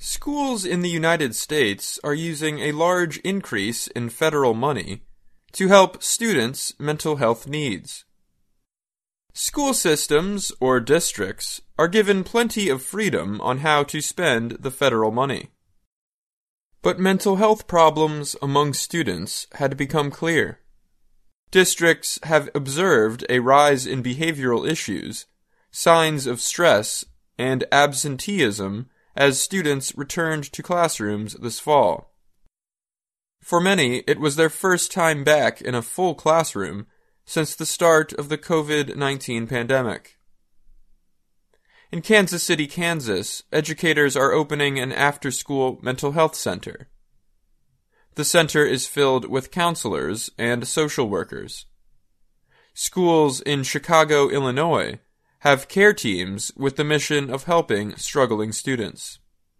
Schools in the United States are using a large increase in federal money to help students' mental health needs. School systems, or districts, are given plenty of freedom on how to spend the federal money. But mental health problems among students had become clear. Districts have observed a rise in behavioral issues, signs of stress, and absenteeism as students returned to classrooms this fall. For many, it was their first time back in a full classroom since the start of the COVID-19 pandemic. In Kansas City, Kansas, educators are opening an after-school mental health center. The center is filled with counselors and social workers. Schools in Chicago, Illinois, have care teams with the mission of helping struggling students.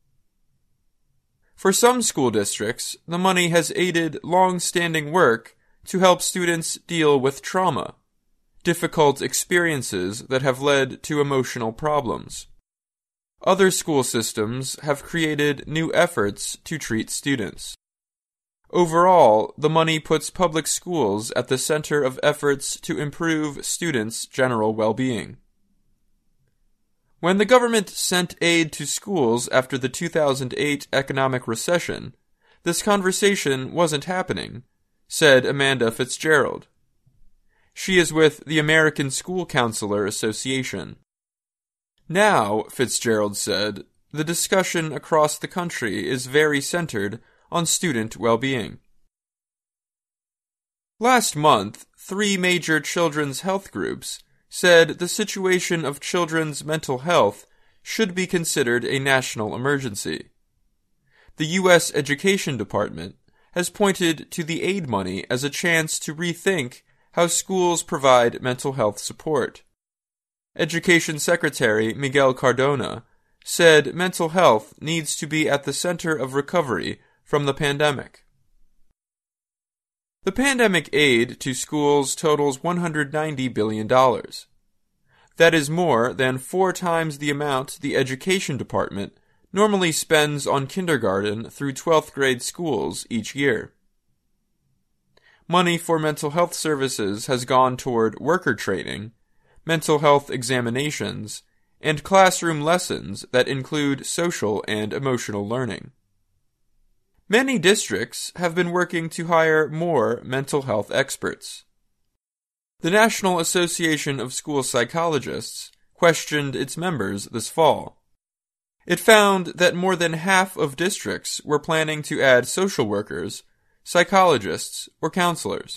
For some school districts, the money has aided long-standing work to help students deal with trauma, difficult experiences that have led to emotional problems. Other school systems have created new efforts to treat students. Overall, the money puts public schools at the center of efforts to improve students' general well-being. When the government sent aid to schools after the 2008 economic recession, this conversation wasn't happening, said Amanda Fitzgerald. She is with the American School Counselor Association. Now, Fitzgerald said, the discussion across the country is very centered on student well-being. Last month, 3 major children's health groups said the situation of children's mental health should be considered a national emergency. The U.S. Education Department has pointed to the aid money as a chance to rethink how schools provide mental health support. Education Secretary Miguel Cardona said mental health needs to be at the center of recovery from the pandemic. The pandemic aid to schools totals $190 billion. That is more than 4 times the amount the Education Department normally spends on kindergarten through 12th grade schools each year. Money for mental health services has gone toward worker training, mental health examinations, and classroom lessons that include social and emotional learning. Many districts have been working to hire more mental health experts. The National Association of School Psychologists questioned its members this fall. It found that more than half of districts were planning to add social workers, psychologists, or counselors.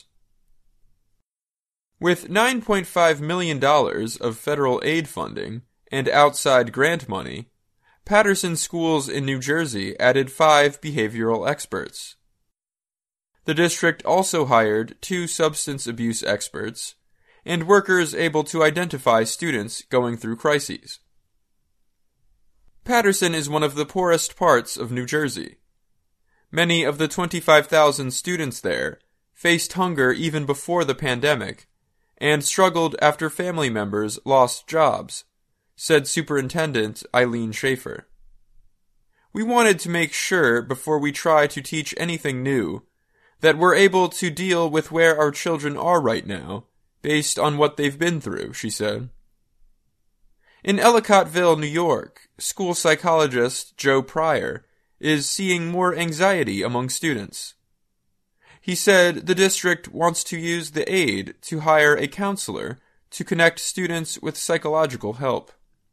With $9.5 million of federal aid funding and outside grant money, Patterson Schools in New Jersey added 5 behavioral experts. The district also hired 2 substance abuse experts and workers able to identify students going through crises. Patterson is one of the poorest parts of New Jersey. Many of the 25,000 students there faced hunger even before the pandemic and struggled after family members lost jobs, said Superintendent Eileen Schaefer. We wanted to make sure before we try to teach anything new that we're able to deal with where our children are right now based on what they've been through, she said. In Ellicottville, New York, school psychologist Joe Pryor is seeing more anxiety among students. He said the district wants to use the aid to hire a counselor to connect students with psychological help.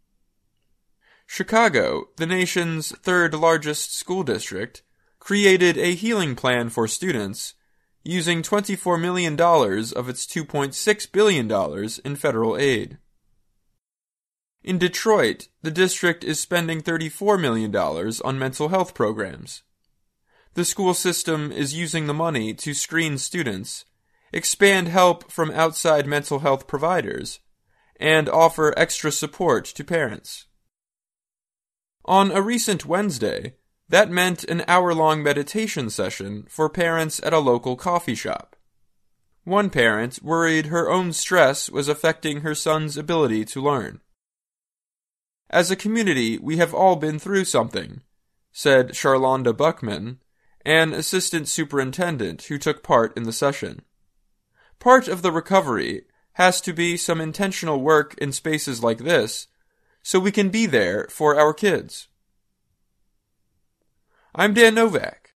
Chicago, the nation's 3rd largest school district, created a healing plan for students using $24 million of its $2.6 billion in federal aid. In Detroit, the district is spending $34 million on mental health programs. The school system is using the money to screen students, expand help from outside mental health providers, and offer extra support to parents. On a recent Wednesday, that meant an hour-long meditation session for parents at a local coffee shop. One parent worried her own stress was affecting her son's ability to learn. As a community, we have all been through something, said Charlonda Buckman, an assistant superintendent who took part in the session. Part of the recovery has to be some intentional work in spaces like this, so we can be there for our kids. I'm Dan Novak.